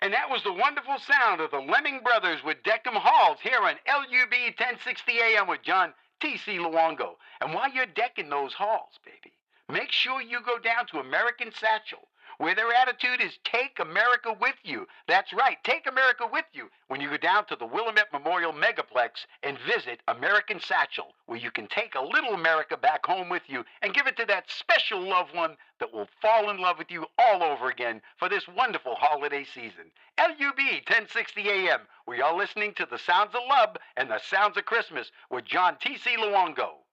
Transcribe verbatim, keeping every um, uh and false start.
And that was the wonderful sound of the Lemming Brothers with Deckham Halls here on L U B ten sixty A M with John T C. Luongo. And while you're decking those halls, baby, make sure you go down to American Satchel, where their attitude is take America with you. That's right, take America with you when you go down to the Willamette Memorial Megaplex and visit American Satchel, where you can take a little America back home with you and give it to that special loved one that will fall in love with you all over again for this wonderful holiday season. L U B ten sixty A M, where you're listening to the sounds of love and the sounds of Christmas with John T C. Luongo.